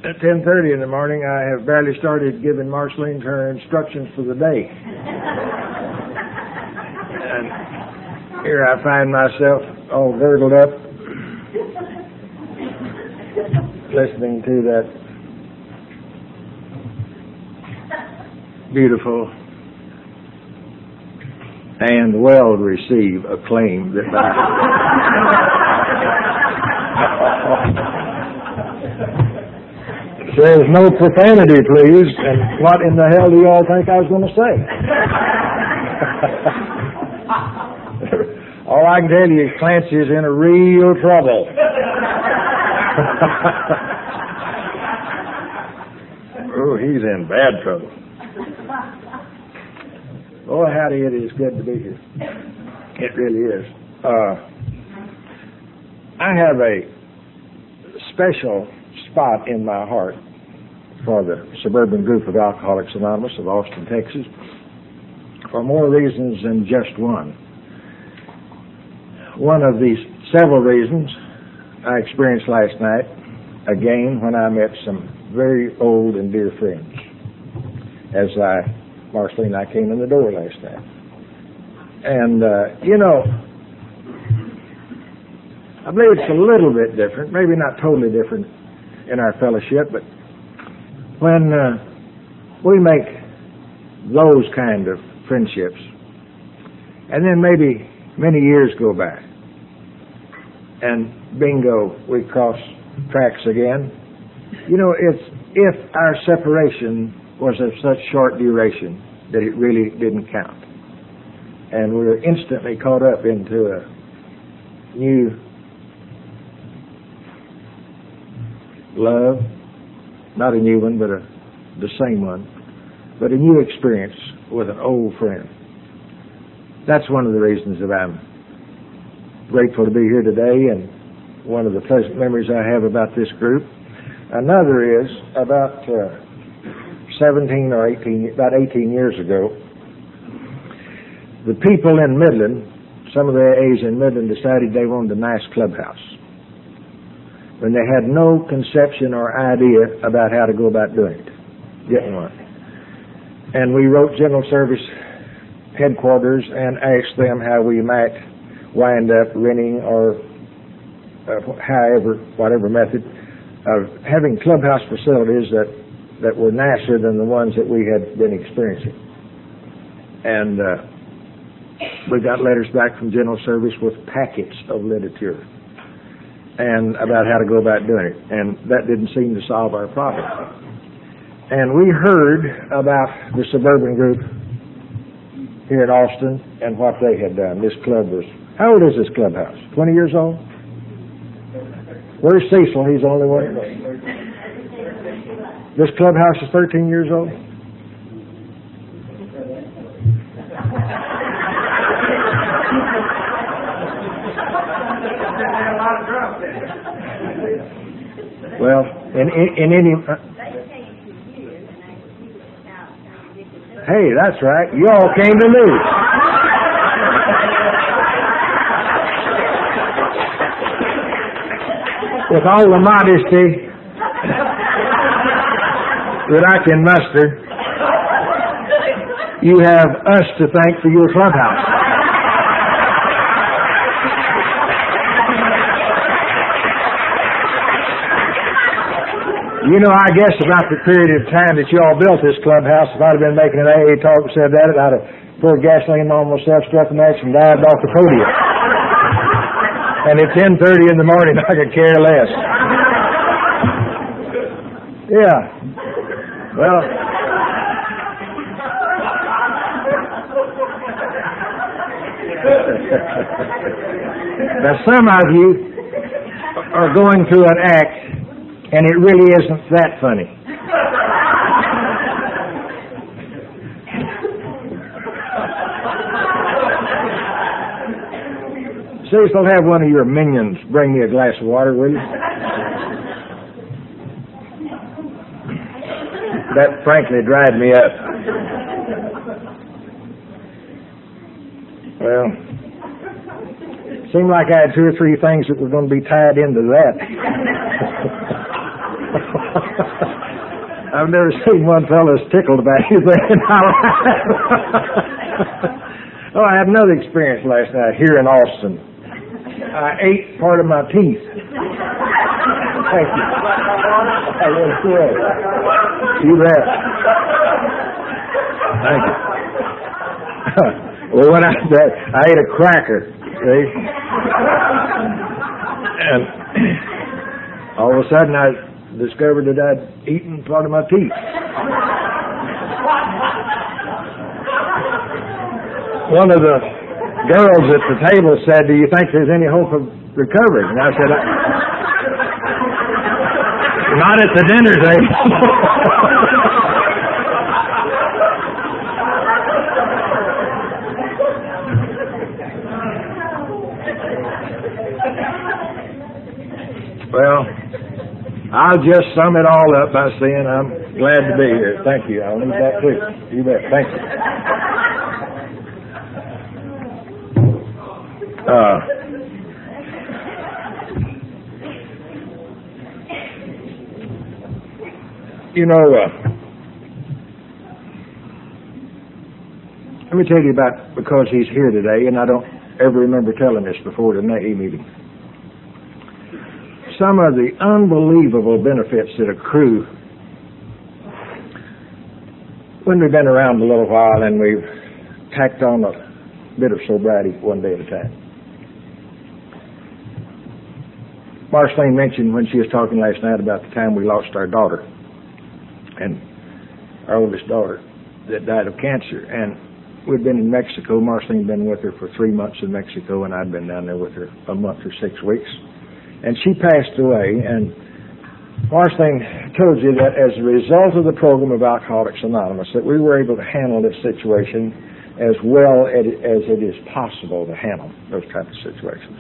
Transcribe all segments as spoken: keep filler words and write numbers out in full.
At ten thirty in the morning, I have barely started giving Marceline her instructions for the day. And here I find myself all girdled up, listening to that beautiful and well-received acclaim that says no profanity, please. And what in the hell do you all think I was going to say? All I can tell you is Clancy is in a real trouble. Oh, he's in bad trouble. Oh, howdy, it is good to be here. It really is. Uh, I have a special spot in my heart for the suburban group of Alcoholics Anonymous of Austin, Texas, for more reasons than just one. One of these several reasons I experienced last night, again, when I met some very old and dear friends. As I, Marceline and I came in the door last night. And, uh, you know, I believe it's a little bit different, maybe not totally different in our fellowship, but when uh, we make those kind of friendships, and then maybe many years go by, and bingo, we cross tracks again. You know, it's if our separation was of such short duration that it really didn't count. And we were instantly caught up into a new love, not a new one, but a, the same one, but a new experience with an old friend. That's one of the reasons that I'm grateful to be here today, and one of the pleasant memories I have about this group. Another is about uh, seventeen or eighteen, about eighteen years ago, the people in Midland, some of the A As in Midland decided they wanted a nice clubhouse, when they had no conception or idea about how to go about doing it, getting one. And we wrote General Service headquarters and asked them how we might wind up renting or uh, however, whatever method of having clubhouse facilities that, that were nicer than the ones that we had been experiencing. And uh, we got letters back from General Service with packets of literature and about how to go about doing it. And that didn't seem to solve our problem. And we heard about the suburban group here in Austin and what they had done. This club was, how old is this clubhouse? twenty years old? Where's Cecil? He's the only one. This clubhouse is thirteen years old? Well, in, in, in any... Uh, hey, that's right. You all came to me. With all the modesty that I can muster, you have us to thank for your clubhouse. You know, I guess about the period of time that you all built this clubhouse, if I'd have been making an A A talk and said that, I'd have poured gasoline on myself, struck a match, and dived off the podium. And at ten thirty in the morning, I could care less. Yeah. Well, now some of you are going through an act, and it really isn't that funny. Cecil, have one of your minions bring me a glass of water, will you? That frankly dried me up. Well, seemed like I had two or three things that were going to be tied into that. I've never seen one fellow as tickled about anything in my life. Oh, I had another experience last night here in Austin. I ate part of my teeth. Thank you. I was good. You bet. Thank you. Well, when I I ate a cracker, see, and all of a sudden I discovered that I'd eaten part of my teeth. One of the girls at the table said, "Do you think there's any hope of recovery?" And I said, "Not at the dinner table." Well, I'll just sum it all up by saying I'm glad to be here. Thank you. I'll leave that too. You bet. Thank you. Uh, you know, uh, let me tell you about, because he's here today, and I don't ever remember telling this before the N A E meeting. Some of the unbelievable benefits that accrue when we've been around a little while and we've tacked on a bit of sobriety one day at a time. Marceline mentioned when she was talking last night about the time we lost our daughter, and our oldest daughter that died of cancer. And we'd been in Mexico. Marceline had been with her for three months in Mexico, and I'd been down there with her a month or six weeks. And she passed away, and Marceline told you that as a result of the program of Alcoholics Anonymous, that we were able to handle this situation as well as it is possible to handle those types of situations.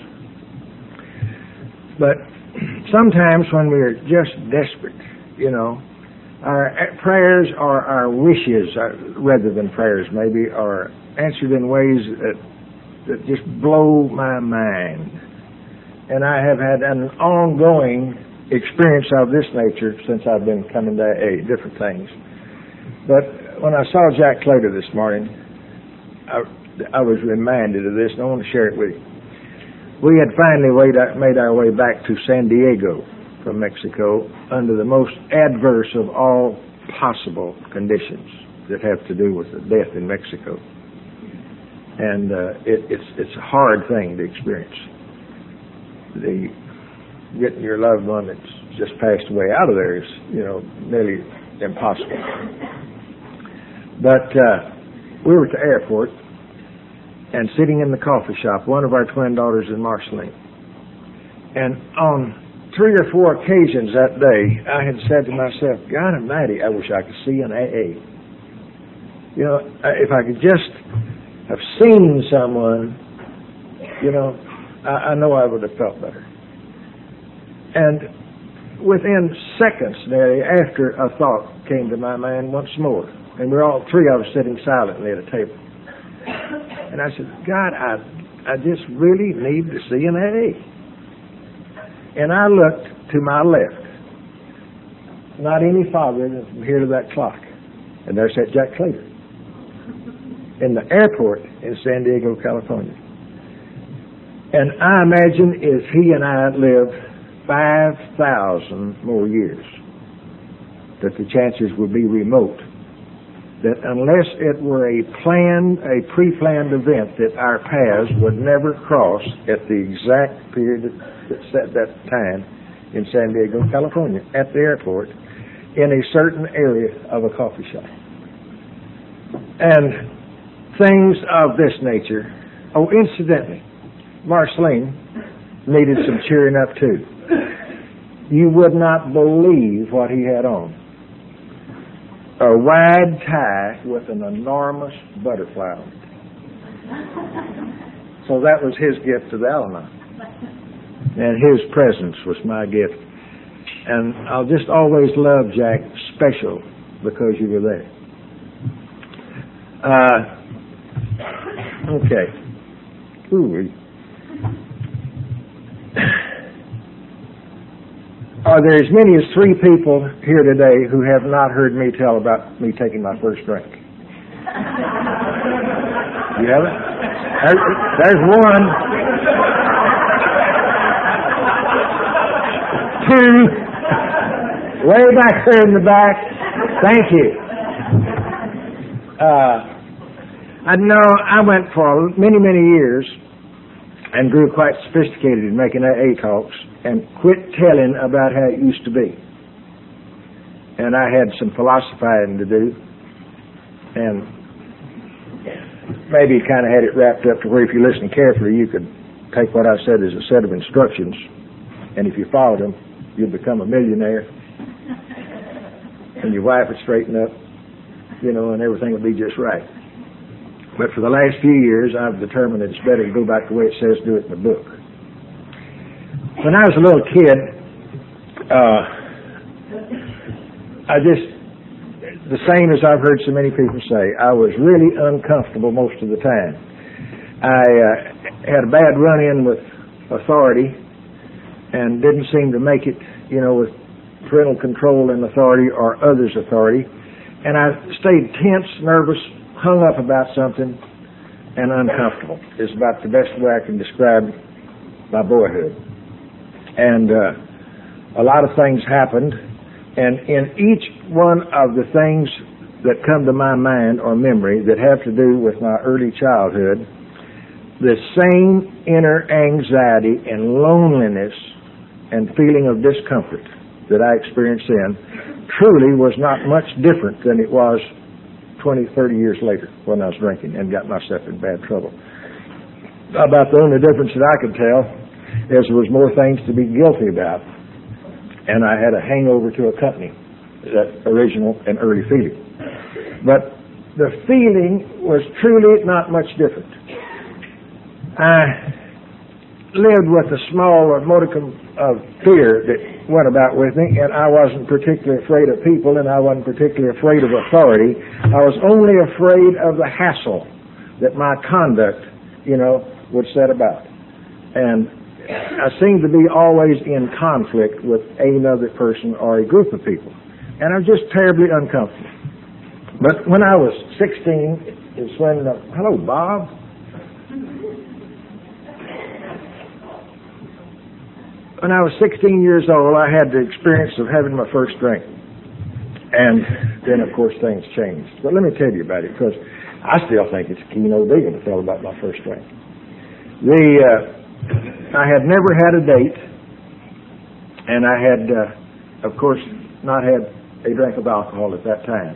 But sometimes when we're just desperate, you know, our prayers or our wishes, rather than prayers maybe, are answered in ways that, that just blow my mind. And I have had an ongoing experience of this nature since I've been coming to A A, different things. But when I saw Jack Claytor this morning, I, I was reminded of this, and I want to share it with you. We had finally made our way back to San Diego from Mexico under the most adverse of all possible conditions that have to do with the death in Mexico. And uh, it, it's, it's a hard thing to experience. The getting your loved one that's just passed away out of there is, you know, nearly impossible. But uh, we were at the airport and sitting in the coffee shop, one of our twin daughters and Marceline. And on three or four occasions that day, I had said to myself, God Almighty, I wish I could see an A A. You know, if I could just have seen someone, you know, I know I would have felt better. And within seconds, nearly, after a thought came to my mind once more, and we're all three of us sitting silently at a table. And I said, God, I, I just really need to see an A A. And I looked to my left, not any farther than from here to that clock. And there sat Jack Claytor in the airport in San Diego, California. And I imagine if he and I lived five thousand more years, that the chances would be remote, that unless it were a planned, a pre-planned event, that our paths would never cross at the exact period that's at that time in San Diego, California, at the airport, in a certain area of a coffee shop. And things of this nature. Oh, incidentally, Marceline needed some cheering up too. You would not believe what he had on. A wide tie with an enormous butterfly on it. So that was his gift to the Al-Anon. And his presence was my gift. And I'll just always love Jack special because you were there. Uh, okay. Ooh. are there as many as three people here today who have not heard me tell about me taking my first drink? You have it? There's, there's one. Two. Way back there in the back. Thank you. Uh, I know I went for many, many years and grew quite sophisticated in making A A talks and quit telling about how it used to be. And I had some philosophizing to do, and maybe kind of had it wrapped up to where if you listen carefully, you could take what I said as a set of instructions, and if you followed them, you'd become a millionaire, and your wife would straighten up, you know, and everything would be just right. But for the last few years, I've determined that it's better to go back the way it says do it in the book. When I was a little kid, uh, I just, the same as I've heard so many people say, I was really uncomfortable most of the time. I uh, had a bad run-in with authority and didn't seem to make it, you know, with parental control and authority or others' authority. And I stayed tense, nervous, hung up about something, and uncomfortable is about the best way I can describe my boyhood. And uh, a lot of things happened, and in each one of the things that come to my mind or memory that have to do with my early childhood, the same inner anxiety and loneliness and feeling of discomfort that I experienced then truly was not much different than it was twenty, thirty years later when I was drinking and got myself in bad trouble. About the only difference that I could tell is there was more things to be guilty about, and I had a hangover to accompany that original and early feeling. But the feeling was truly not much different. I lived with a small modicum of fear that went about with me, and I wasn't particularly afraid of people, and I wasn't particularly afraid of authority. I was only afraid of the hassle that my conduct, you know, would set about. And I seemed to be always in conflict with another person or a group of people. And I was just terribly uncomfortable. But when I was sixteen, it was when, uh, hello, Bob. When I was sixteen years old, I had the experience of having my first drink. And then, of course, things changed. But let me tell you about it, because I still think it's a keynote deal to tell about my first drink. The, uh, I had never had a date, and I had, uh, of course, not had a drink of alcohol at that time.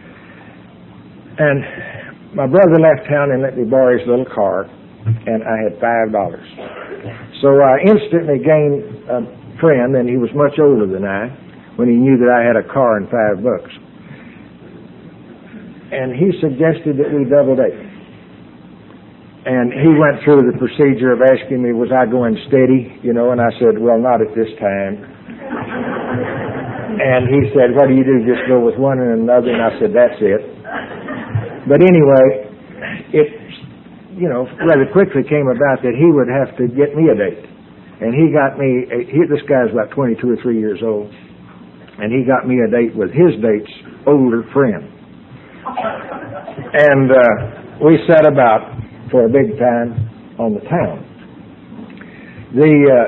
And my brother left town and let me borrow his little car, and I had five dollars. So I instantly gained a friend, and he was much older than I, when he knew that I had a car and five bucks. And he suggested that we double date. And he went through the procedure of asking me, was I going steady, you know, and I said, well, not at this time. And he said, what do you do, just go with one and another? And I said, that's it. But anyway, it, you know, rather quickly came about that he would have to get me a date. And he got me, a, he, this guy's about twenty-two or three years old, and he got me a date with his date's older friend. And uh, we set about for a big time on the town. The uh,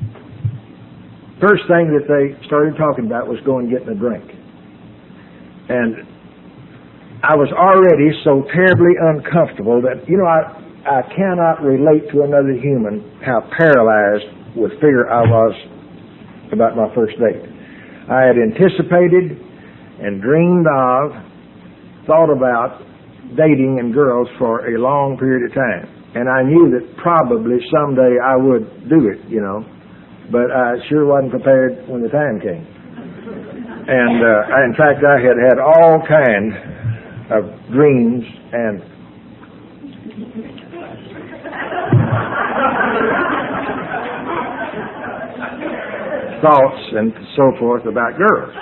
first thing that they started talking about was going and getting a drink. And I was already so terribly uncomfortable that, you know, I, I cannot relate to another human how paralyzed with fear I was about my first date. I had anticipated and dreamed of, thought about dating and girls for a long period of time. And I knew that probably someday I would do it, you know, but I sure wasn't prepared when the time came. And uh, in fact, I had had all kinds of dreams and thoughts and so forth about girls.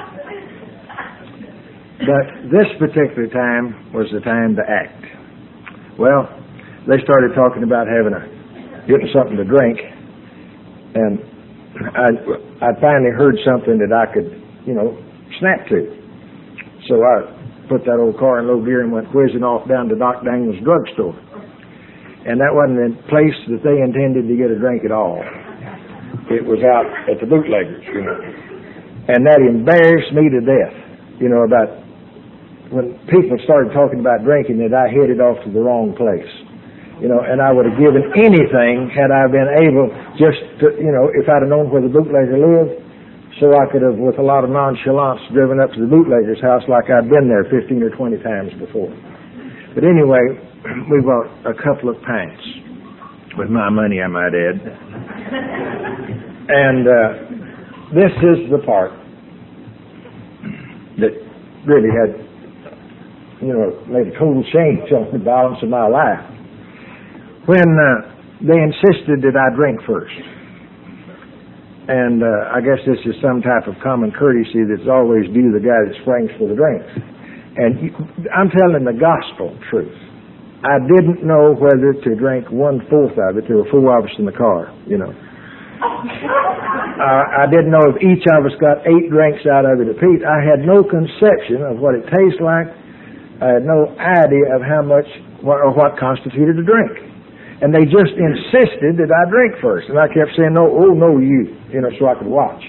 But this particular time was the time to act. Well, they started talking about having a, getting something to drink, and I, I finally heard something that I could, you know, snap to. So I put that old car in low gear and went whizzing off down to Doc Daniels' drugstore. And that wasn't the place that they intended to get a drink at all. It was out at the bootleggers, you know. And that embarrassed me to death, you know, about when people started talking about drinking, that I headed off to the wrong place. You know, and I would have given anything had I been able just to, you know, if I'd have known where the bootlegger lived, so I could have, with a lot of nonchalance, driven up to the bootlegger's house like I'd been there fifteen or twenty times before. But anyway, we bought a couple of pints, with my money, I might add. And uh, this is the part that really had, you know, made a total change on the balance of my life. When uh, they insisted that I drink first. And uh, I guess this is some type of common courtesy that's always due the guy that springs for the drinks. And I'm telling the gospel truth. I didn't know whether to drink one-fourth of it. There were four of us in the car, you know. Uh, I didn't know if each of us got eight drinks out of it apiece. I had no conception of what it tastes like. I had no idea of how much or what constituted a drink. And they just insisted that I drink first. And I kept saying, no, oh, no, you, you know, so I could watch.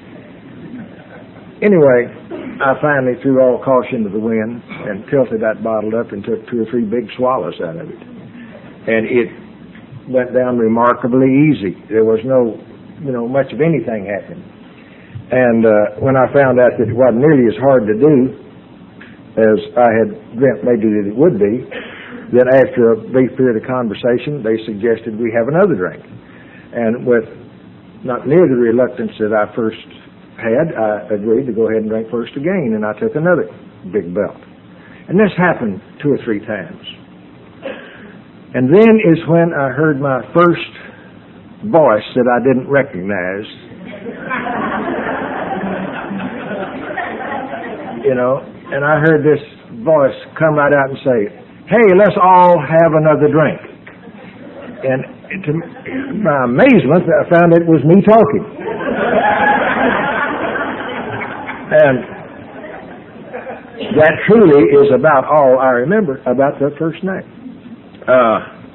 Anyway, I finally threw all caution to the wind and tilted that bottle up and took two or three big swallows out of it. And it went down remarkably easy. There was no, you know, much of anything happening. And uh, when I found out that it wasn't nearly as hard to do as I had dreamt maybe that it would be, then after a brief period of conversation, they suggested we have another drink. And with not near the reluctance that I first had, I agreed to go ahead and drink first again, and I took another big belt. And this happened two or three times. And then is when I heard my first voice that I didn't recognize. You know, and I heard this voice come right out and say, hey, let's all have another drink. And to my amazement, I found it was me talking. And that truly is about all I remember about the first night. Uh,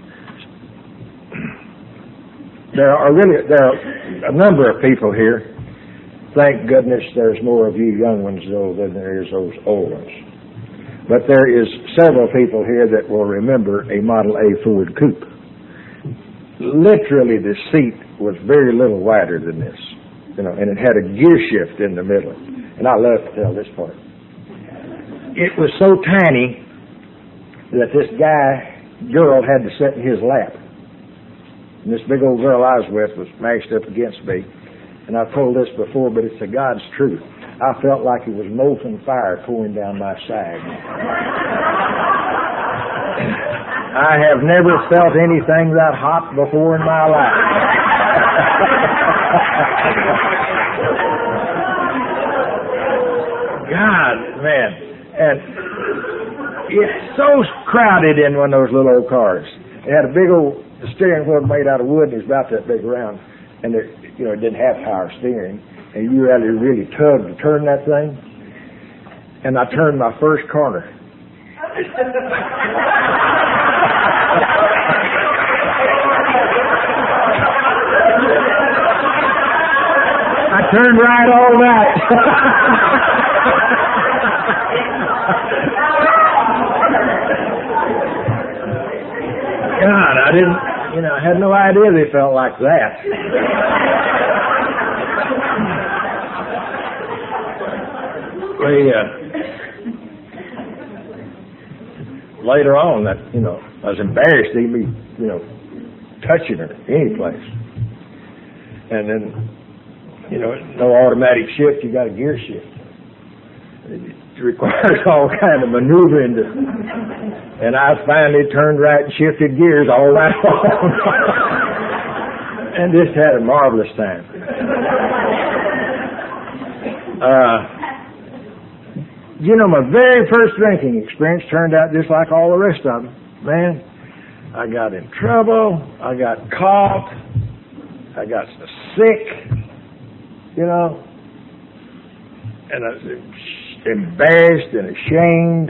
there are really there are a number of people here. Thank goodness there's more of you young ones, though, than there is those old ones. But there is several people here that will remember a Model A Ford Coupe. Literally, the seat was very little wider than this, you know, and it had a gear shift in the middle. And I love to tell this part. It was so tiny that this guy, girl, had to sit in his lap. And this big old girl I was with was mashed up against me. And I've told this before, but it's the God's truth. I felt like it was molten fire pouring down my side. I have never felt anything that hot before in my life. God, man. And it's so crowded in one of those little old cars. It had a big old steering wheel made out of wood, and it was about that big around. And it, you know, it didn't have power steering. And you had to really tug to turn that thing. And I turned my first corner. I turned right all night. God, I didn't, you know, I had no idea they felt like that. We, uh, later on, that, you know, I was embarrassed to even, you know, touching her any place. And then, you know, no automatic shift, you got a gear shift. It requires all kind of maneuvering to, and I finally turned right and shifted gears all right along. And just had a marvelous time. Uh, You know, my very first drinking experience turned out just like all the rest of them. Man, I got in trouble. I got caught. I got sick. you know, and I was embarrassed and ashamed,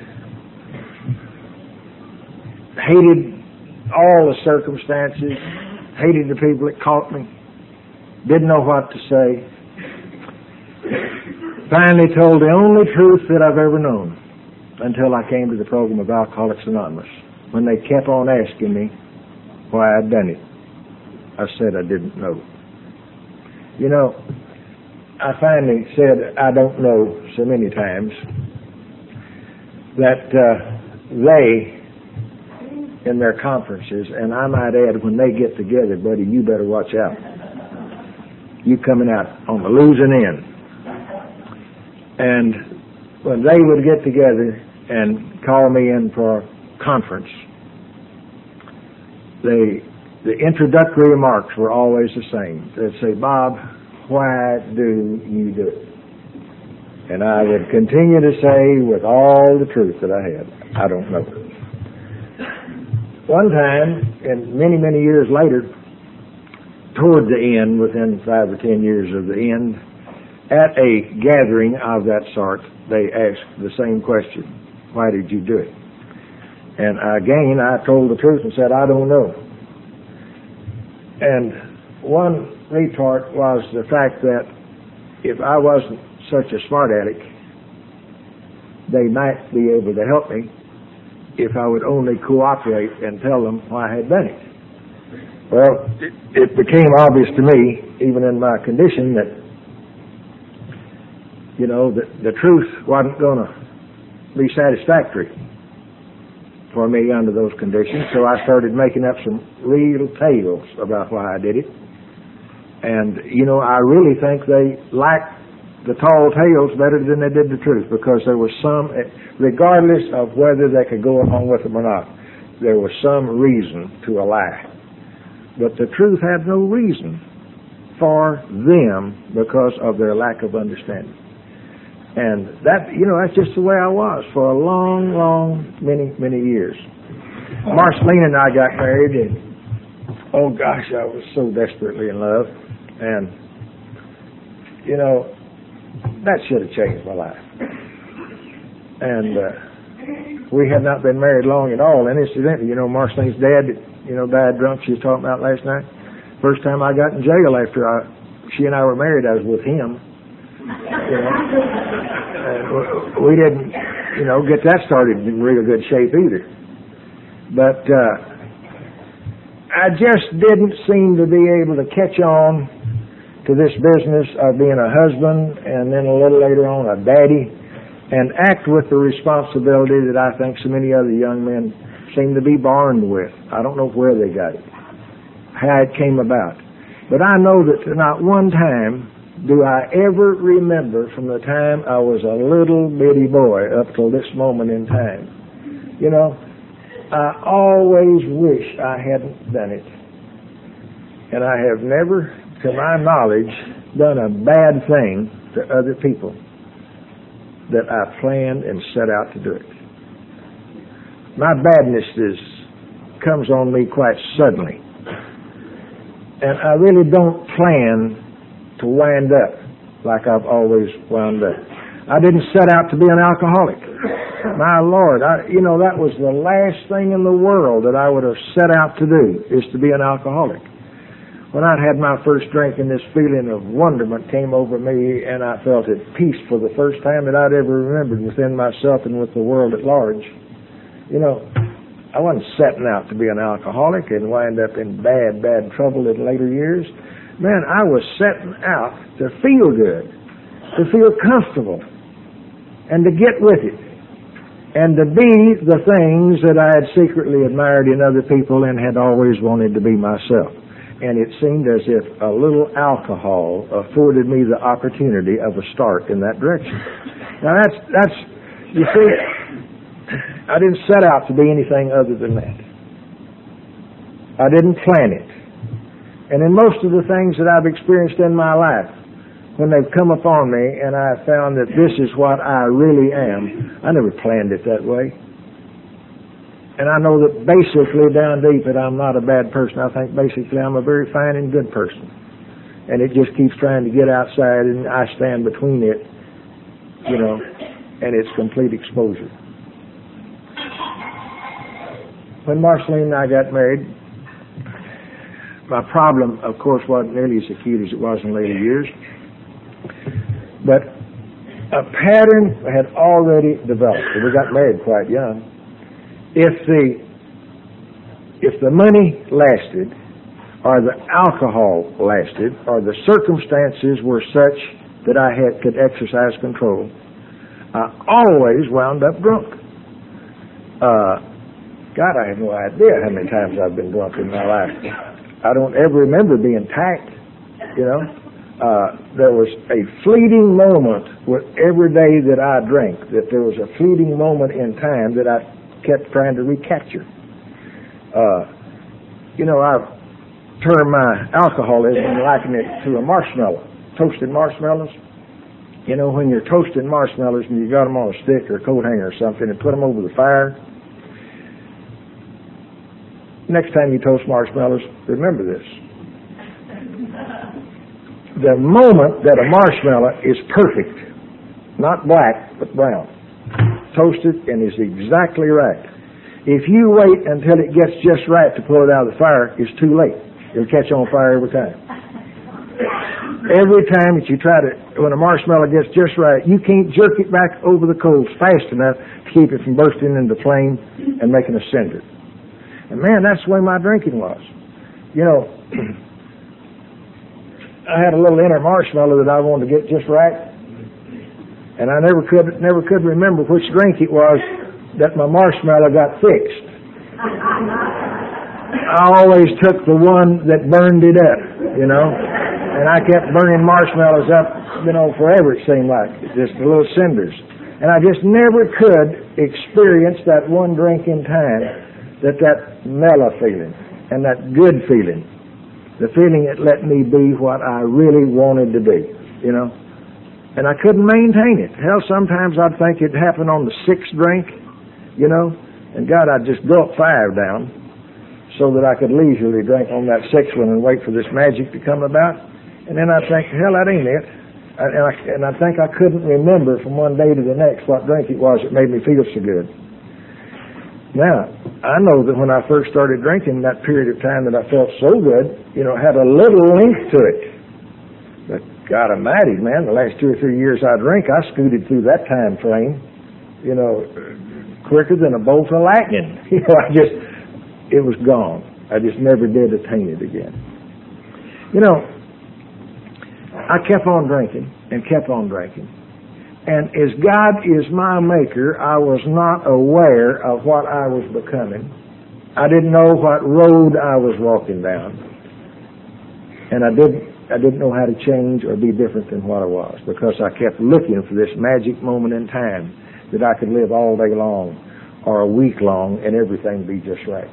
hated all the circumstances, hated the people that caught me, didn't know what to say. Finally told the only truth that I've ever known until I came to the program of Alcoholics Anonymous. When they kept on asking me why I'd done it, I said I didn't know. You know, I finally said I don't know so many times that uh, they, in their conferences, and I might add, when they get together, buddy, you better watch out. You coming out on the losing end. And when they would get together and call me in for a conference, they, the introductory remarks were always the same. They'd say, Bob, why do you do it? And I would continue to say with all the truth that I had, I don't know. One time, and many, many years later, toward the end, within five or ten years of the end, at a gathering of that sort, they asked the same question, why did you do it? And again, I told the truth and said, I don't know. And one retort was the fact that if I wasn't such a smart aleck, they might be able to help me if I would only cooperate and tell them why I had done it. Well, it, it became obvious to me, even in my condition, that, you know, that the truth wasn't going to be satisfactory for me under those conditions, so I started making up some real tales about why I did it. And, you know, I really think they liked the tall tales better than they did the truth, because there was some, regardless of whether they could go along with them or not, there was some reason to a lie. But the truth had no reason for them because of their lack of understanding. And that, you know, that's just the way I was for a long, long, many, many years. Marceline and I got married, and oh gosh, I was so desperately in love. And, you know, that should have changed my life. And uh, we had not been married long at all. And incidentally, you know, Marceline's dad, you know, died drunk, she was talking about last night. First time I got in jail after I, she and I were married, I was with him. You know, and we didn't, you know, get that started in real good shape either. But uh, I just didn't seem to be able to catch on to this business of being a husband and then a little later on a daddy, and act with the responsibility that I think so many other young men seem to be born with. I don't know where they got it, how it came about. But I know that not one time do I ever remember from the time I was a little bitty boy up till this moment in time. You know, I always wish I hadn't done it. And I have never, to my knowledge, done a bad thing to other people that I planned and set out to do it. My badness is, comes on me quite suddenly. And I really don't plan to wind up like I've always wound up. I didn't set out to be an alcoholic. My Lord, I, you know, that was the last thing in the world that I would have set out to do, is to be an alcoholic. When I had my first drink and this feeling of wonderment came over me, and I felt at peace for the first time that I'd ever remembered within myself and with the world at large. You know, I wasn't setting out to be an alcoholic and wind up in bad, bad trouble in later years. Man, I was setting out to feel good, to feel comfortable, and to get with it, and to be the things that I had secretly admired in other people and had always wanted to be myself. And it seemed as if a little alcohol afforded me the opportunity of a start in that direction. Now that's, that's, you see, I didn't set out to be anything other than that. I didn't plan it. And in most of the things that I've experienced in my life, when they've come upon me and I've found that this is what I really am, I never planned it that way. And I know that basically down deep that I'm not a bad person. I think basically I'm a very fine and good person. and it just keeps trying to get outside, and I stand between it, you know, and it's complete exposure. When Marceline and I got married, my problem, of course, wasn't nearly as acute as it was in later years, but a pattern had already developed. We got married quite young. If the if the money lasted, or the alcohol lasted, or the circumstances were such that I had could exercise control, I always wound up drunk. Uh, God, I have no idea how many times I've been drunk in my life. I don't ever remember being tacked, you know. Uh, there was a fleeting moment with every day that I drank, that there was a fleeting moment in time that I kept trying to recapture. Uh, you know, I term my alcoholism and liken it to a marshmallow, toasted marshmallows. You know, when you're toasting marshmallows and you got them on a stick or a coat hanger or something and put them over the fire, next time you toast marshmallows, remember this. The moment that a marshmallow is perfect, not black, but brown, toasted and is exactly right. If you wait until it gets just right to pull it out of the fire, it's too late. It'll catch on fire every time. Every time that you try to, when a marshmallow gets just right, you can't jerk it back over the coals fast enough to keep it from bursting into flame and making a cinder. And man, that's the way my drinking was. You know, I had a little inner marshmallow that I wanted to get just right, and I never could never could remember which drink it was that my marshmallow got fixed. I always took the one that burned it up, you know, and I kept burning marshmallows up, you know, forever it seemed like, just the little cinders. And I just never could experience that one drink in time, that that mellow feeling and that good feeling, the feeling that let me be what I really wanted to be, you know. And I couldn't maintain it. Hell, sometimes I'd think it'd happen on the sixth drink, you know, and God, I'd just gulp five down so that I could leisurely drink on that sixth one and wait for this magic to come about. And then I'd think, hell, that ain't it. And I, and I think I couldn't remember from one day to the next what drink it was that made me feel so good. Now, I know that when I first started drinking, that period of time that I felt so good, you know, had a little length to it. But God almighty, man, the last two or three years I drank, I scooted through that time frame, you know, quicker than a bolt of lightning. You know, I just, it was gone. I just never did attain it again. You know, I kept on drinking and kept on drinking. And as God is my maker, I was not aware of what I was becoming. I didn't know what road I was walking down. And I didn't, I didn't know how to change or be different than what I was, because I kept looking for this magic moment in time that I could live all day long or a week long and everything be just right.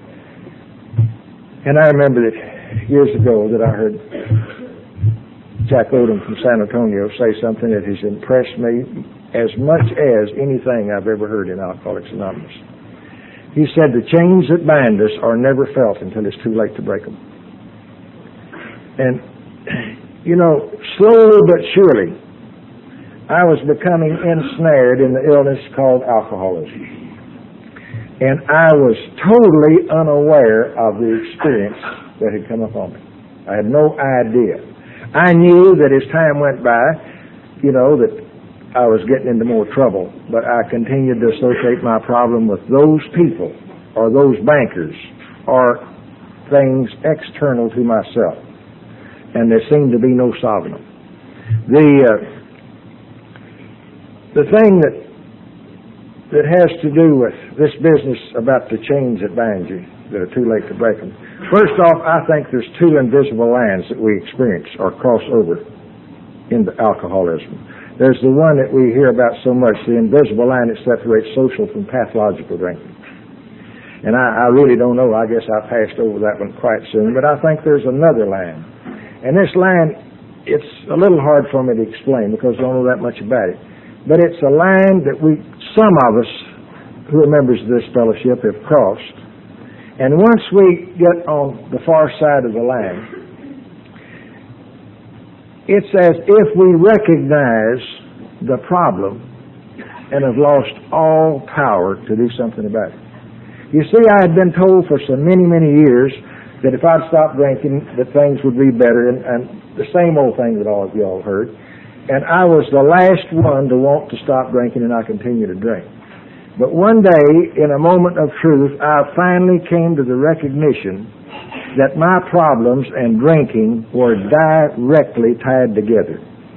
And I remember that years ago that I heard Jack Odom from San Antonio say something that has impressed me as much as anything I've ever heard in Alcoholics Anonymous. He said, the chains that bind us are never felt until it's too late to break them. And, you know, slowly but surely, I was becoming ensnared in the illness called alcoholism. And I was totally unaware of the experience that had come upon me. I had no idea. I knew that as time went by, you know, that I was getting into more trouble, but I continued to associate my problem with those people or those bankers or things external to myself. And there seemed to be no solving them. The, uh, the thing that that has to do with this business about the chains that bind you, that are too late to break them. First off, I think there's two invisible lines that we experience or cross over into alcoholism. There's the one that we hear about so much, the invisible line that separates social from pathological drinking. And I, I really don't know. I guess I passed over that one quite soon. But I think there's another line. And this line, it's a little hard for me to explain because I don't know that much about it. But it's a line that we, some of us who are members of this fellowship have crossed. And once we get on the far side of the line, it's as if we recognize the problem and have lost all power to do something about it. You see, I had been told for so many, many years that if I'd stop drinking, that things would be better, and, and the same old thing that all of you all heard. And I was the last one to want to stop drinking, and I continue to drink. But one day, in a moment of truth, I finally came to the recognition that my problems and drinking were directly tied together.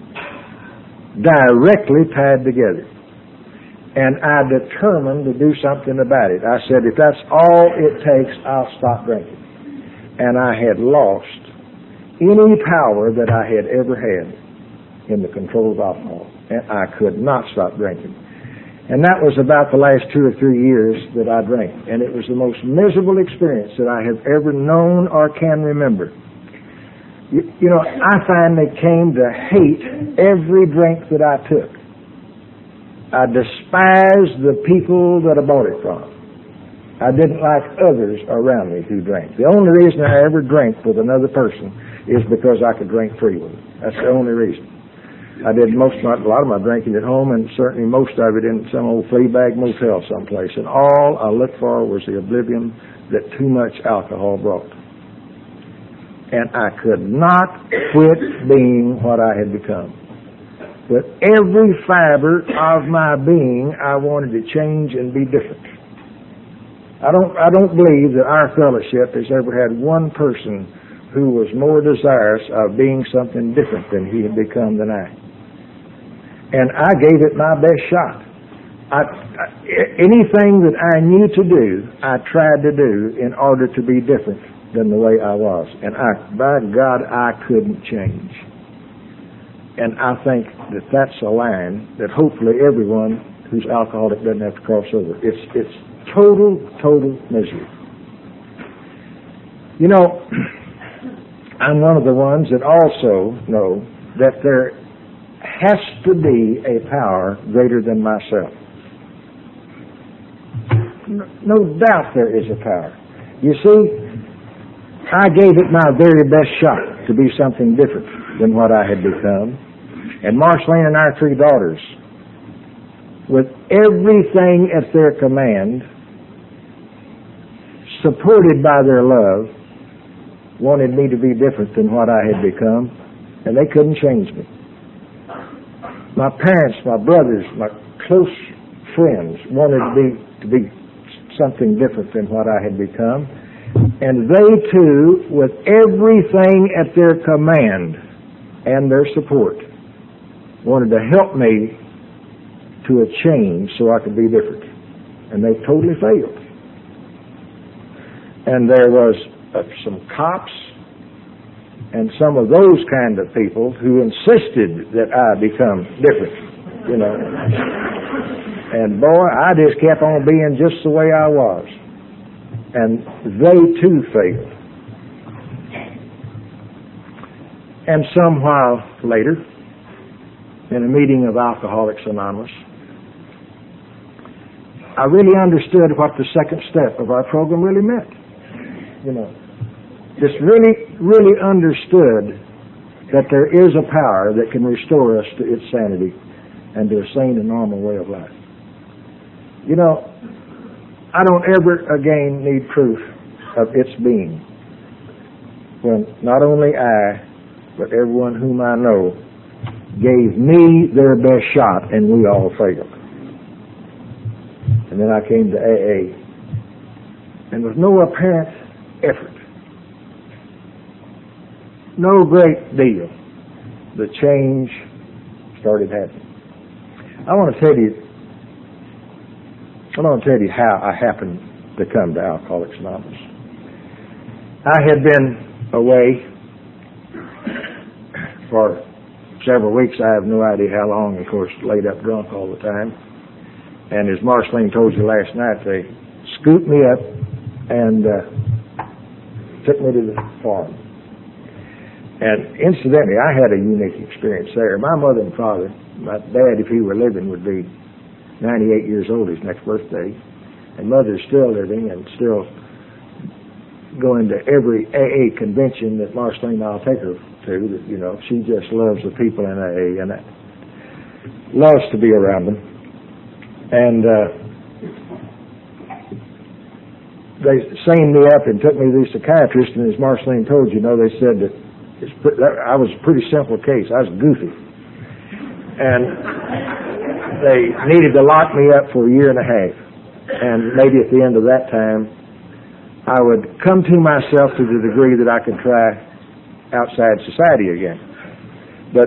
Directly tied together. And I determined to do something about it. I said, if that's all it takes, I'll stop drinking. And I had lost any power that I had ever had in the control of alcohol. And I could not stop drinking. And that was about the last two or three years that I drank. And it was the most miserable experience that I have ever known or can remember. You, you know, I finally came to hate every drink that I took. I despised the people that I bought it from. I didn't like others around me who drank. The only reason I ever drank with another person is because I could drink free with them. That's the only reason. I did most of my, a lot of my drinking at home, and certainly most of it in some old flea bag motel someplace. And all I looked for was the oblivion that too much alcohol brought. And I could not quit being what I had become. With every fiber of my being, I wanted to change and be different. I don't, I don't believe that our fellowship has ever had one person who was more desirous of being something different than he had become than I. And I gave it my best shot. I, I, anything that I knew to do, I tried to do in order to be different than the way I was. And I, by God, I couldn't change. And I think that that's a line that hopefully everyone who's alcoholic doesn't have to cross over. It's it's total, total misery. You know, I'm one of the ones that also know that there has to be a power greater than myself. No doubt there is a power. You see, I gave it my very best shot to be something different than what I had become. And Marceline and our three daughters, with everything at their command, supported by their love, wanted me to be different than what I had become, and they couldn't change me. My parents, my brothers, my close friends wanted to be, to be something different than what I had become, and they too, with everything at their command and their support, wanted to help me to a change so I could be different. And they totally failed. And there was uh, some cops and some of those kind of people who insisted that I become different, you know. And boy, I just kept on being just the way I was. And they too failed. And some while later, in a meeting of Alcoholics Anonymous, I really understood what the second step of our program really meant. You know, just really, really understood that there is a power that can restore us to its sanity and to a sane and normal way of life. You know, I don't ever again need proof of its being when not only I, but everyone whom I know gave me their best shot and we all failed. And then I came to A A, and with no apparent effort, no great deal, the change started happening. I want to tell you, I want to tell you how I happened to come to Alcoholics Anonymous. I had been away for several weeks. I have no idea how long, of course, laid up drunk all the time. And as Marceline told you last night, they scooped me up and uh, took me to the farm. And incidentally, I had a unique experience there. My mother and father, my dad, if he were living, would be ninety-eight years old his next birthday. And mother's still living and still going to every A A convention that Marceline and I'll take her too. That, you know, she just loves the people in A A and loves to be around them. And uh, they signed me up and took me to the psychiatrist. And as Marceline told you, you know, they said that, it's pre- that I was a pretty simple case. I was goofy, and they needed to lock me up for a year and a half. And maybe at the end of that time, I would come to myself to the degree that I could try outside society again. But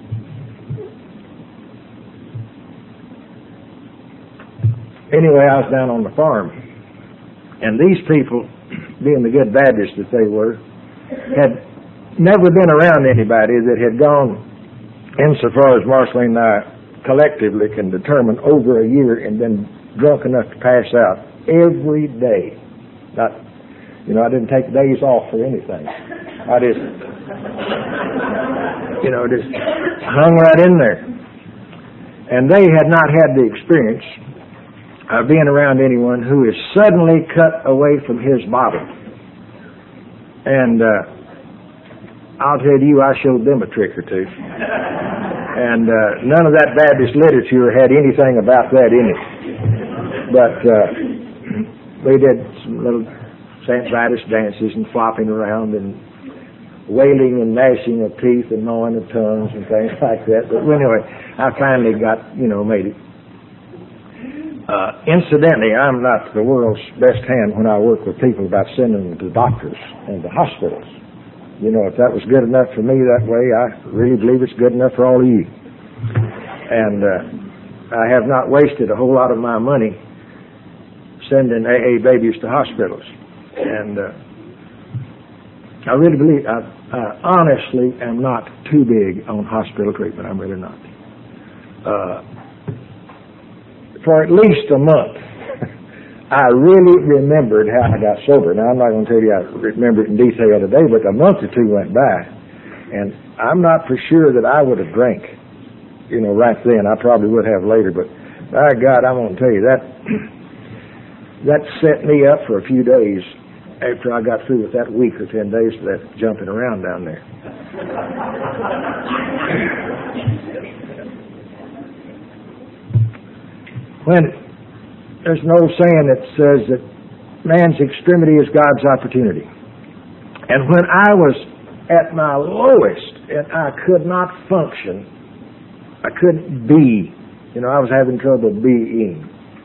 anyway, I was down on the farm, and these people, being the good Baptists that they were, had never been around anybody that had gone, insofar as Marceline and I collectively can determine, over a year and been drunk enough to pass out every day. Not, you know, I didn't take days off for anything. I just, you know, just hung right in there. And they had not had the experience of being around anyone who is suddenly cut away from his body. And uh, I'll tell you, I showed them a trick or two. And uh, none of that Baptist literature had anything about that in it. But uh, we did some little Saint Vitus dances and flopping around and wailing and gnashing of teeth and gnawing of tongues and things like that. But anyway, I finally got, you know, made it. Uh, incidentally, I'm not the world's best hand when I work with people about sending them to doctors and to hospitals. You know, if that was good enough for me that way, I really believe it's good enough for all of you. And uh, I have not wasted a whole lot of my money sending A A babies to hospitals. And uh, I really believe, I, I honestly am not too big on hospital treatment. I'm really not. Uh, for at least a month, I really remembered how I got sober. Now, I'm not going to tell you I remember it in detail today, but a month or two went by, and I'm not for sure that I would have drank, you know, right then. I probably would have later, but by God, I'm going to tell you, that that set me up for a few days after I got through with that week or ten days of that jumping around down there. When there's an old saying that says that man's extremity is God's opportunity. And when I was at my lowest and I could not function, I couldn't be, you know, I was having trouble being.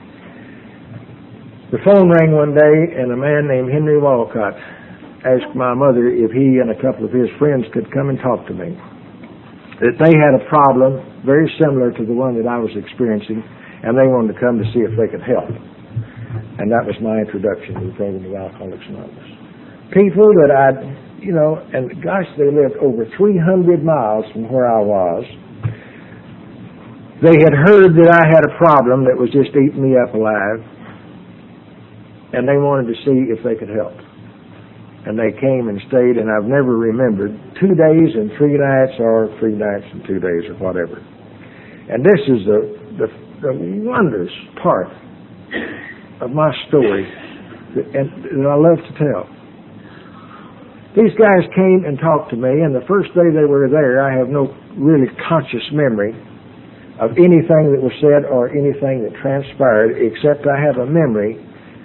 The phone rang one day and a man named Henry Walcott asked my mother if he and a couple of his friends could come and talk to me. That they had a problem very similar to the one that I was experiencing, and they wanted to come to see if they could help. And that was my introduction to the program of Alcoholics Anonymous. People that I'd, you know, and gosh, they lived over three hundred miles from where I was. They had heard that I had a problem that was just eating me up alive, and they wanted to see if they could help. And they came and stayed, and I've never remembered two days and three nights, or three nights and two days, or whatever. And this is the, the, the wondrous part of my story that, and, that I love to tell. These guys came and talked to me, and the first day they were there, I have no really conscious memory of anything that was said or anything that transpired, except I have a memory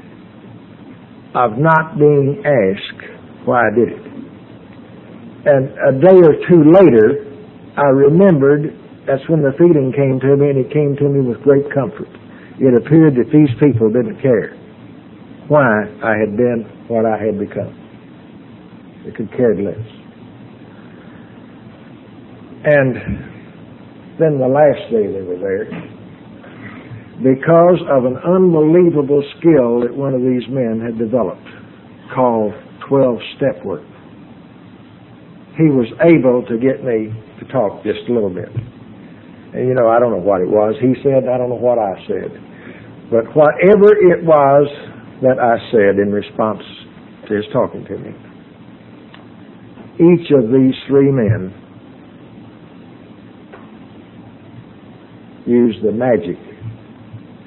of not being asked why I did it. And a day or two later, I remembered that's when the feeling came to me, and it came to me with great comfort. It appeared that these people didn't care why I had been what I had become. They could care less. And then the last day they were there, because of an unbelievable skill that one of these men had developed called twelve-step work, he was able to get me to talk just a little bit. And you know, I don't know what it was he said, I don't know what I said. But whatever it was that I said in response to his talking to me, each of these three men used the magic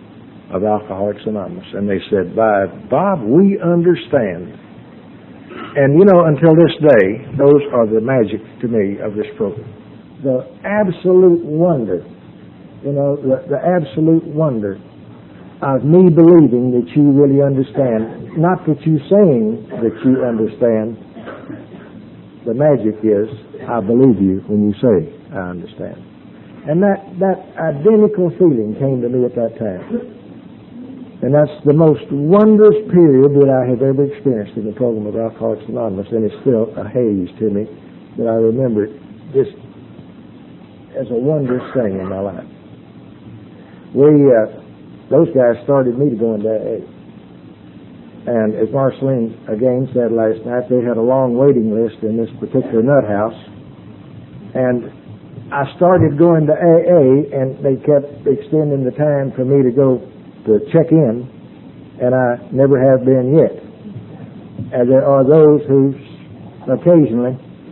of Alcoholics Anonymous. And they said, Bob, we understand And you know, until this day, those are the magic to me of this program. The absolute wonder, you know, the, the absolute wonder of me believing that you really understand. Not that you saying that you understand. The magic is, I believe you when you say, I understand. And that, that identical feeling came to me at that time. And that's the most wondrous period that I have ever experienced in the program of Alcoholics Anonymous, and it's still a haze to me, but I remember it just as a wondrous thing in my life. We, uh, those guys started me to go into A A. And as Marceline again said last night, they had a long waiting list in this particular nut house. And I started going to A A, and they kept extending the time for me to go to check in, and I never have been yet. And there are those who occasionally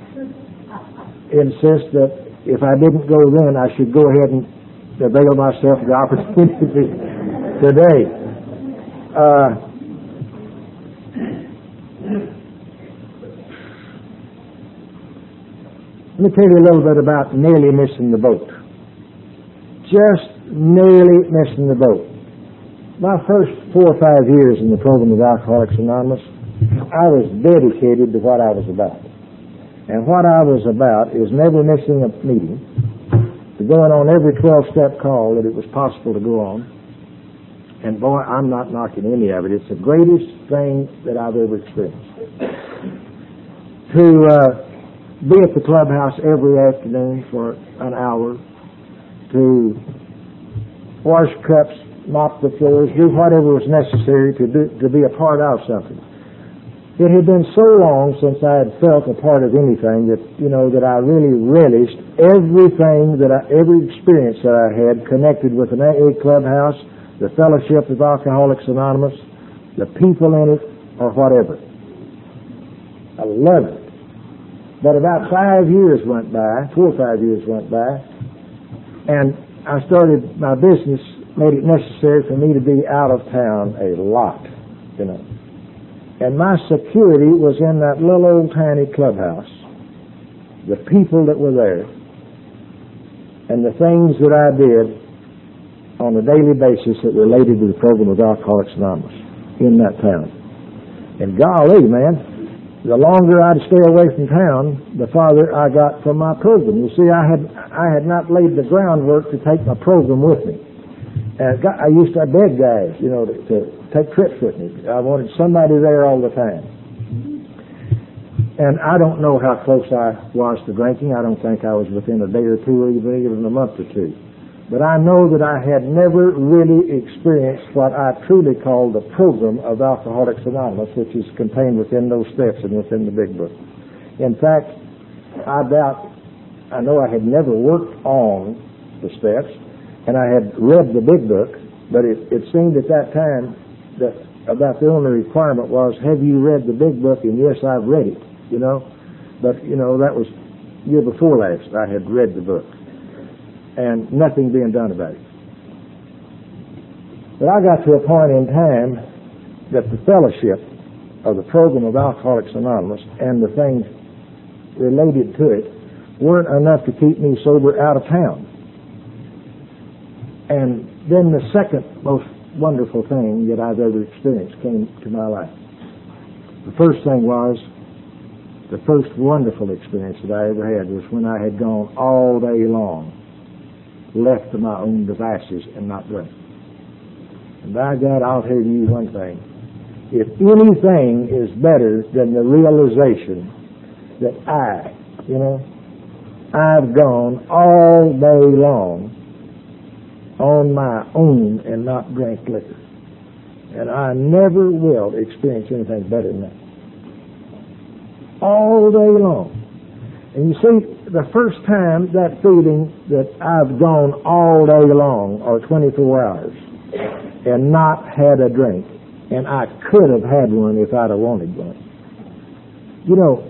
insist that if I didn't go then, I should go ahead and avail myself of the opportunity today. Uh, let me tell you a little bit about nearly missing the boat. Just nearly missing the boat. My first four or five years in the program of Alcoholics Anonymous, I was dedicated to what I was about. And what I was about is never missing a meeting, to going on every twelve-step call that it was possible to go on. And boy, I'm not knocking any of it. It's the greatest thing that I've ever experienced. To uh, be at the clubhouse every afternoon for an hour, to wash cups, mop the floors, do whatever was necessary to do, to be a part of something. It had been so long since I had felt a part of anything that, you know, that I really relished everything that I, every experience that I had connected with an A A clubhouse, the fellowship of Alcoholics Anonymous, the people in it, or whatever. I loved it. But about five years went by, four or five years went by, and I started my business, made it necessary for me to be out of town a lot, you know. And my security was in that little old tiny clubhouse. The people that were there, and the things that I did on a daily basis that related to the program of Alcoholics Anonymous in that town. And golly, man, the longer I'd stay away from town, the farther I got from my program. You see, I had I had not laid the groundwork to take my program with me. And I used to beg guys, you know, to, to take trips with me. I wanted somebody there all the time. And I don't know how close I was to drinking. I don't think I was within a day or two, or even, even a month or two. But I know that I had never really experienced what I truly call the program of Alcoholics Anonymous, which is contained within those steps and within the big book. In fact, I doubt, I know I had never worked on the steps, and I had read the big book, but it, it seemed at that time that about the only requirement was, have you read the big book? And yes, I've read it, you know. But, you know, that was year before last I had read the book, and nothing being done about it. But I got to a point in time that the fellowship of the program of Alcoholics Anonymous and the things related to it weren't enough to keep me sober out of town. And then the second most wonderful thing that I've ever experienced came to my life. The first thing was, the first wonderful experience that I ever had was when I had gone all day long, left to my own devices and not drink. And by God, I'll tell you one thing. If anything is better than the realization that I, you know, I've gone all day long on my own and not drink liquor. And I never will experience anything better than that. All day long. And you see, the first time that feeling that I've gone all day long, or twenty-four hours, and not had a drink, and I could have had one if I'd have wanted one. You know,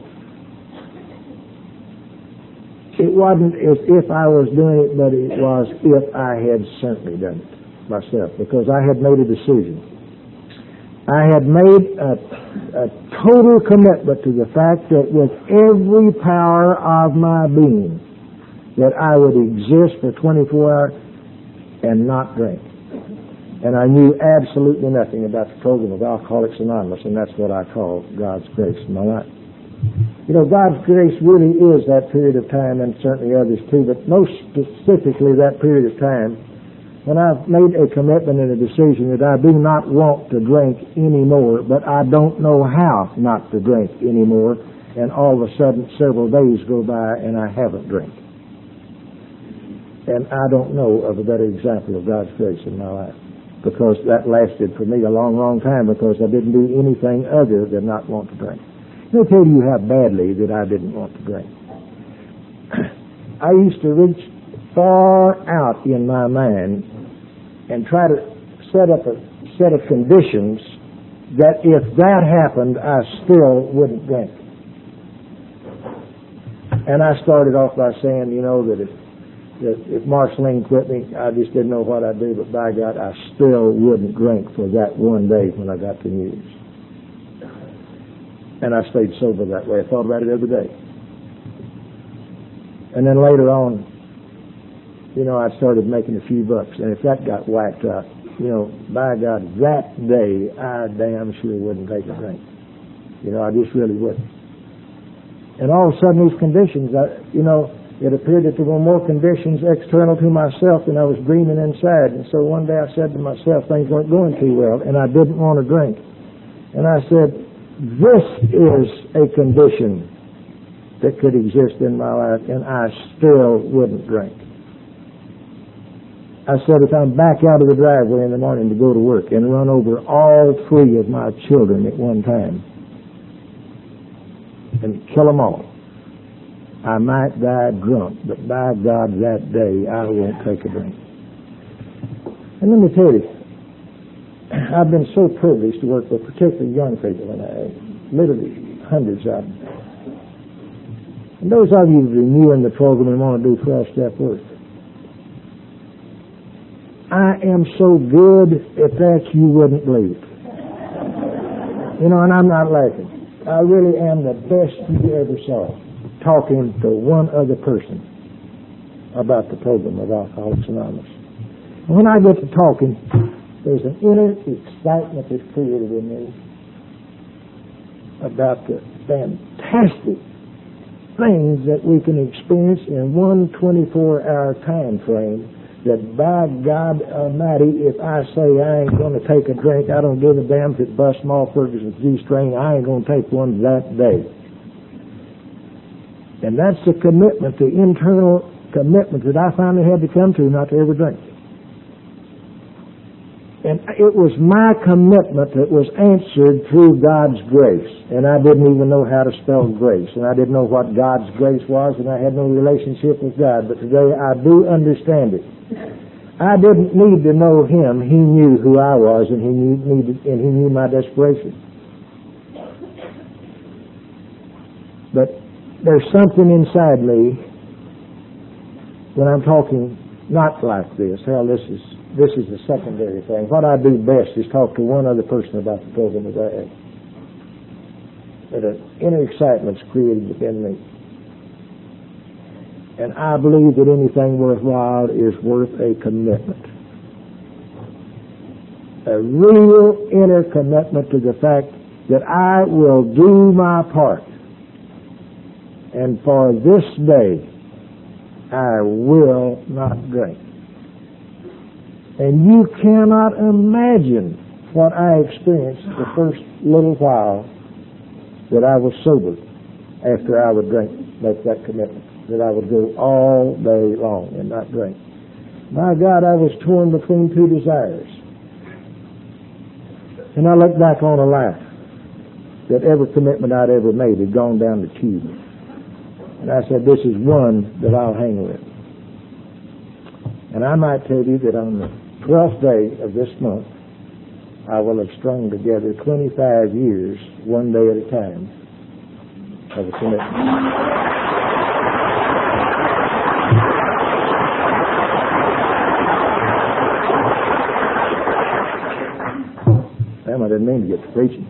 it wasn't as if I was doing it, but it was if I had certainly done it myself, because I had made a decision. I had made a, a total commitment to the fact that with every power of my being, that I would exist for twenty-four hours and not drink. And I knew absolutely nothing about the program of Alcoholics Anonymous, and that's what I call God's grace in my life. You know, God's grace really is that period of time, and certainly others too, but most specifically that period of time when I've made a commitment and a decision that I do not want to drink anymore, but I don't know how not to drink anymore, and all of a sudden several days go by and I haven't drank. And I don't know of a better example of God's grace in my life, because that lasted for me a long, long time, because I didn't do anything other than not want to drink. Let me tell you how badly that I didn't want to drink. I used to reach far out in my mind and try to set up a set of conditions that if that happened, I still wouldn't drink. And I started off by saying, you know, that if, that if Marceline quit me, I just didn't know what I'd do, but by God, I still wouldn't drink for that one day when I got the news. And I stayed sober that way. I thought about it every day. And then later on, you know, I started making a few bucks. And if that got whacked up, you know, by God, that day, I damn sure wouldn't take a drink. You know, I just really wouldn't. And all of a sudden, these conditions, I, you know, it appeared that there were more conditions external to myself than I was dreaming inside. And so one day I said to myself, things weren't going too well, and I didn't want to drink. And I said, this is a condition that could exist in my life, and I still wouldn't drink. I said, if I'm back out of the driveway in the morning to go to work and run over all three of my children at one time and kill them all, I might die drunk, but by God, that day I won't take a drink. And let me tell you, I've been so privileged to work with particularly young people, and I literally hundreds of them. And those of you who are new in the program and want to do twelve-step work, I am so good at that you wouldn't believe. You know, and I'm not laughing. I really am the best you ever saw, talking to one other person about the program of Alcoholics Anonymous. And when I get to talking, there's an inner excitement that's created in me about the fantastic things that we can experience in one twenty-four hour time frame, that by God Almighty, if I say I ain't going to take a drink, I don't give a damn if it busts Small Ferguson's G-string, I ain't going to take one that day. And that's the commitment, the internal commitment that I finally had to come to, not to ever drink. And it was my commitment that was answered through God's grace. And I didn't even know how to spell grace. And I didn't know what God's grace was, and I had no relationship with God. But today I do understand it. I didn't need to know Him. He knew who I was, and He knew, needed, and He knew my desperation. But there's something inside me when I'm talking not like this. Hell, this is This is a secondary thing. What I do best is talk to one other person about the program as I have. But an inner excitement's created within me. And I believe that anything worthwhile is worth a commitment. A real inner commitment to the fact that I will do my part. And for this day, I will not drink. And you cannot imagine what I experienced the first little while that I was sober after I would drink, make that commitment, that I would go all day long and not drink. My God, I was torn between two desires. And I look back on a life that every commitment I'd ever made had gone down the tube. And I said, this is one that I'll hang with. And I might tell you that on the twelfth day of this month, I will have strung together twenty-five years, one day at a time, of a commitment. Sam, I didn't mean to get to preaching.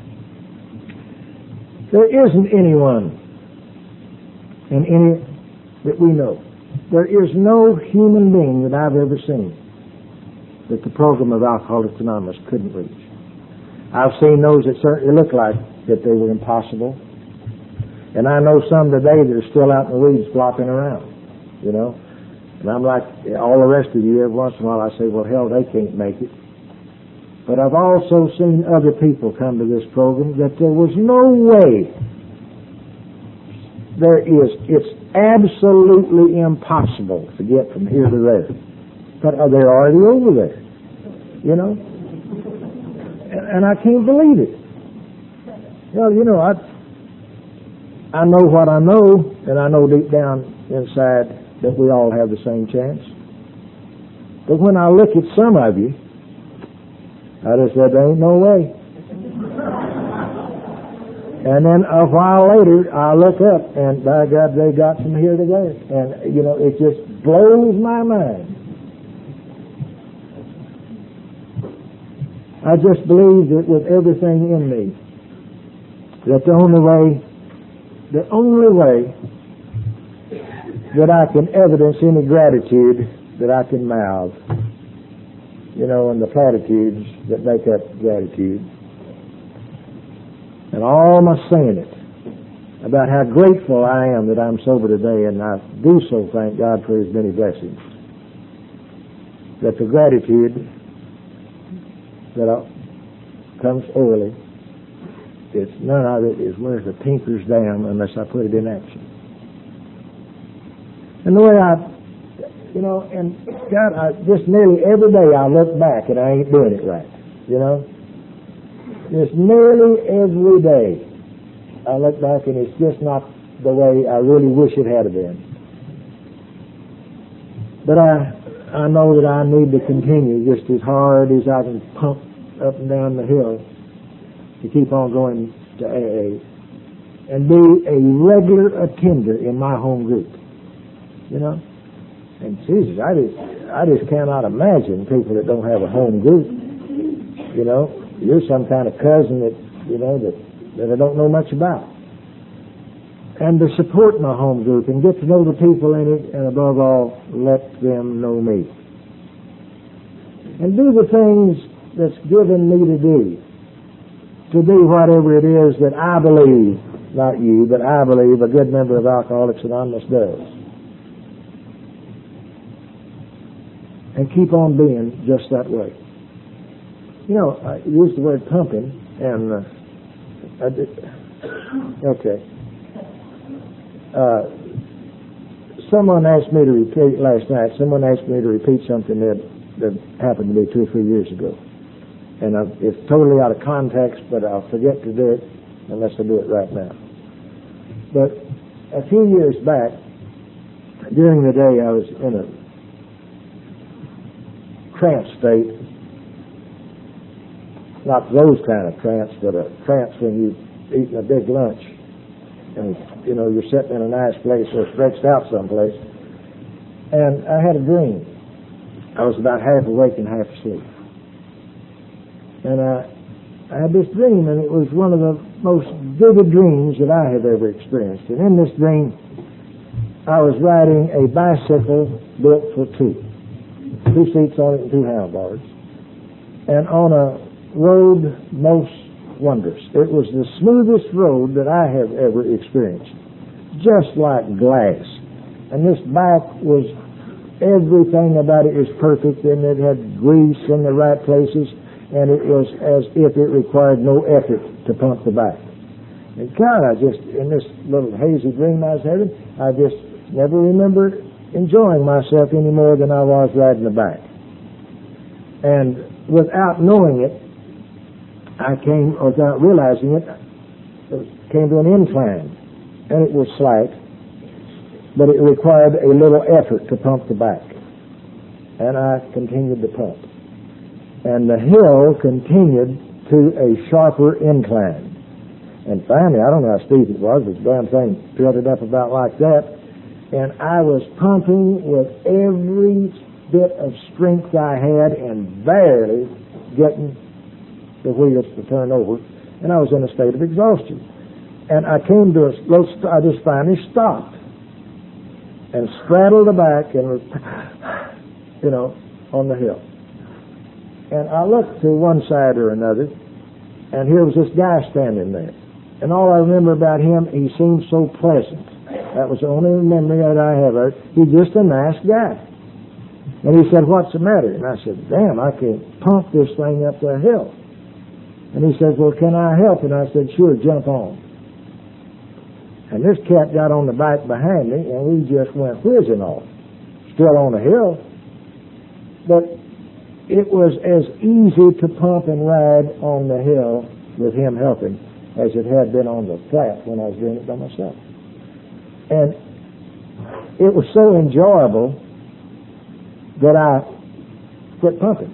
There isn't anyone in any that we know. There is no human being that I've ever seen that the program of Alcoholics Anonymous couldn't reach. I've seen those that certainly look like that they were impossible. And I know some today that are still out in the weeds flopping around, you know. And I'm like all the rest of you, every once in a while I say, well, hell, they can't make it. But I've also seen other people come to this program that there was no way. There is, it's absolutely impossible to get from here to there. But they're already over there, you know. And, and I can't believe it. Well, you know, I, I know what I know, and I know deep down inside that we all have the same chance. But when I look at some of you, I just said, there ain't no way. And then a while later, I look up, and by God, they got from here to there. And, you know, it just blows my mind. I just believe that with everything in me, that the only way, the only way that I can evidence any gratitude that I can mouth, you know, and the platitudes that make up gratitude, and all my saying it about how grateful I am that I'm sober today, and I do so thank God for His many blessings, that the gratitude that comes orally, it's none of it is worth a tinker's dam unless I put it in action. And the way I, you know, and God, I, just nearly every day I look back and I ain't doing it right, you know. Just nearly every day I look back and it's just not the way I really wish it had been. But I, I know that I need to continue just as hard as I can pump up and down the hill to keep on going to A A and be a regular attender in my home group, you know. And Jesus, I just, I just cannot imagine people that don't have a home group, you know. You're some kind of cousin that, you know, that, that I don't know much about. And to support my home group and get to know the people in it, and above all, let them know me. And do the things that's given me to do. To do whatever it is that I believe, not you, but I believe a good member of Alcoholics Anonymous does. And keep on being just that way. You know, I used the word pumping, and uh, I did, okay. Uh, someone asked me to repeat last night. Someone asked me to repeat something that that happened to me two or three years ago, and I, it's totally out of context. But I'll forget to do it unless I do it right now. But a few years back, during the day, I was in a trance state. Not those kind of trance, but a trance when you've eaten a big lunch and, you know, you're sitting in a nice place or stretched out someplace. And I had a dream. I was about half awake and half asleep. And I, I had this dream, and it was one of the most vivid dreams that I have ever experienced. And in this dream, I was riding a bicycle built for two. Two seats on it and two handlebars. And on a road most wondrous. It was the smoothest road that I have ever experienced. Just like glass. And this bike was, everything about it was perfect, and it had grease in the right places, and it was as if it required no effort to pump the bike. And God, I just, in this little hazy dream I was having, I just never remember enjoying myself any more than I was riding the bike. And without knowing it, I came, without realizing it, it came to an incline, and it was slight, but it required a little effort to pump the bike. And I continued to pump. And the hill continued to a sharper incline. And finally, I don't know how steep it was, but the damn thing tilted up about like that, and I was pumping with every bit of strength I had and barely getting the wheels to turn over, and I was in a state of exhaustion. And I came to a slow, st- I just finally stopped and straddled the back and was, you know, on the hill. And I looked to one side or another, and here was this guy standing there. And all I remember about him, he seemed so pleasant. That was the only memory that I have of it. He's just a nice guy. And he said, "What's the matter?" And I said, "Damn, I can't pump this thing up the hill." And he said, "Well, can I help?" And I said, "Sure, jump on." And this cat got on the bike behind me, and we just went whizzing off. Still on the hill. But it was as easy to pump and ride on the hill with him helping as it had been on the flat when I was doing it by myself. And it was so enjoyable that I quit pumping.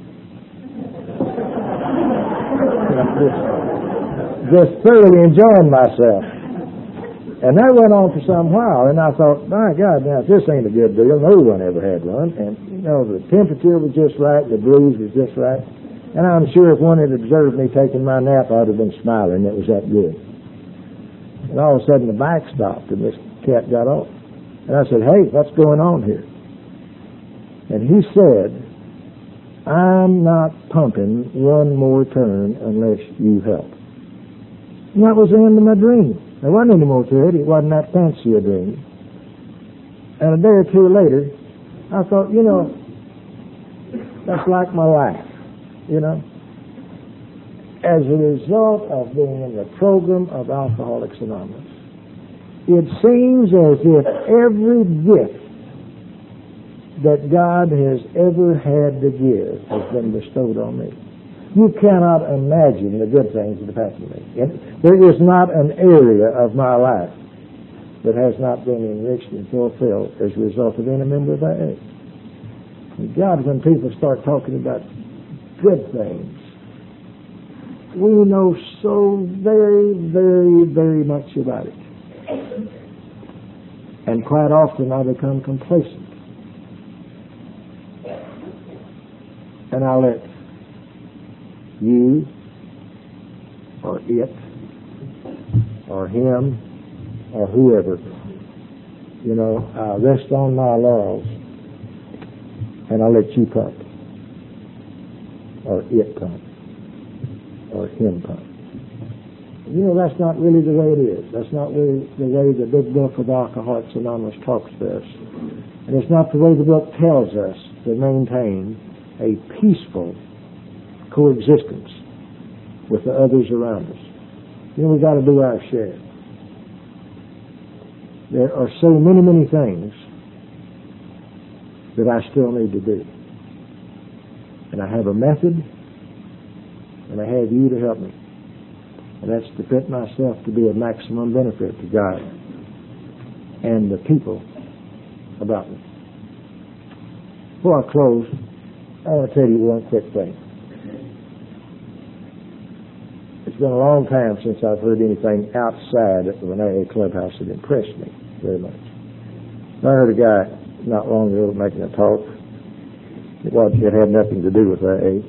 just, just thoroughly enjoying myself. And that went on for some while, and I thought, my God, now this ain't a good deal. No one ever had one. And, you know, the temperature was just right, the breeze was just right. And I'm sure if one had observed me taking my nap, I'd have been smiling. It was that good. And all of a sudden the bike stopped, and this cat got off. And I said, "Hey, what's going on here?" And he said, "I'm not pumping one more turn unless you help." And that was the end of my dream. There wasn't any more to it. It wasn't that fancy a dream. And a day or two later, I thought, you know, that's like my life, you know. As a result of being in the program of Alcoholics Anonymous, it seems as if every gift that God has ever had to give has been bestowed on me. You cannot imagine the good things that have happened to me. And there is not an area of my life that has not been enriched and fulfilled as a result of being a member of A A. And God, when people start talking about good things, we know so very, very, very much about it. And quite often I become complacent. And I let you or it or him or whoever, you know, I rest on my laurels and I let you pump or it pump or him pump. You know, that's not really the way it is. That's not really the way the big book of Alcoholics Anonymous talks to us. And it's not the way the book tells us to maintain a peaceful coexistence with the others around us. You know, we've got to do our share. There are so many, many things that I still need to do. And I have a method, and I have you to help me. And that's to fit myself to be of maximum benefit to God and the people about me. Before I close, I want to tell you one quick thing. It's been a long time since I've heard anything outside of an A A clubhouse that impressed me very much. I heard a guy not long ago making a talk. It, was, it had nothing to do with A A.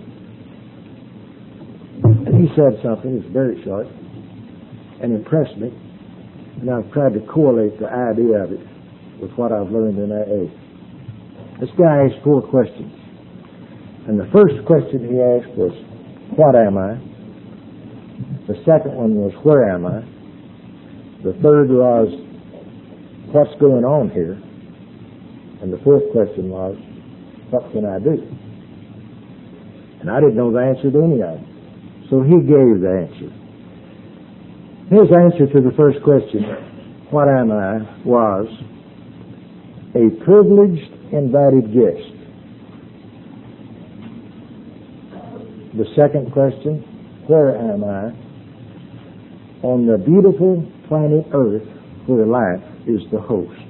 And he said something, it was very short, and impressed me. And I've tried to correlate the idea of it with what I've learned in A A. This guy asked four questions. And the first question he asked was, what am I? The second one was, where am I? The third was, what's going on here? And the fourth question was, what can I do? And I didn't know the answer to any of them. So he gave the answer. His answer to the first question, what am I, was a privileged invited guest. The second question, where am I? On the beautiful planet Earth where life is the host.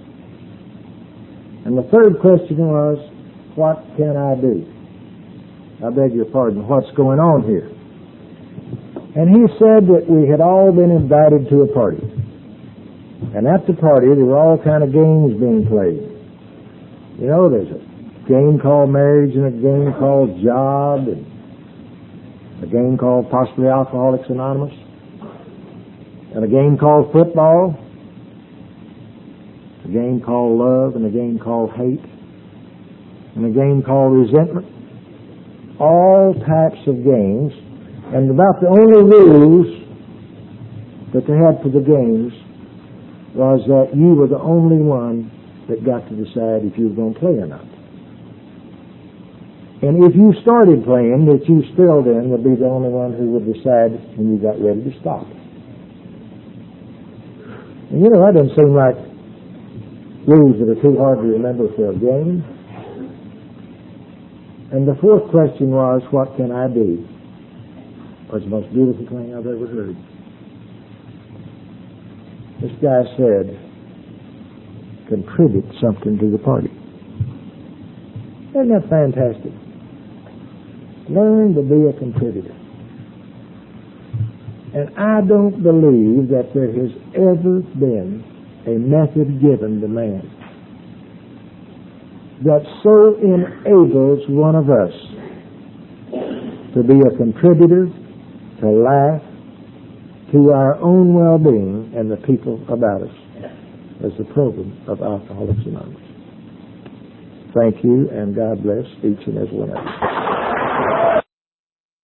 And the third question was, what can I do? I beg your pardon, what's going on here? And he said that we had all been invited to a party. And at the party, there were all kind of games being played. You know, there's a game called marriage and a game called job. And a game called possibly Alcoholics Anonymous, and a game called football, a game called love, and a game called hate, and a game called resentment. All types of games, and about the only rules that they had for the games was that you were the only one that got to decide if you were going to play or not. And if you started playing, that you still then would be the only one who would decide when you got ready to stop. And you know, that doesn't seem like rules that are too hard to remember for a game. And the fourth question was, what can I do? Was the most beautiful thing I've ever heard. This guy said, contribute something to the party. Isn't that fantastic? Learn to be a contributor. And I don't believe that there has ever been a method given to man that so enables one of us to be a contributor, to laugh, to our own well-being and the people about us as the program of Alcoholics Anonymous. Thank you, and God bless each and every one of you.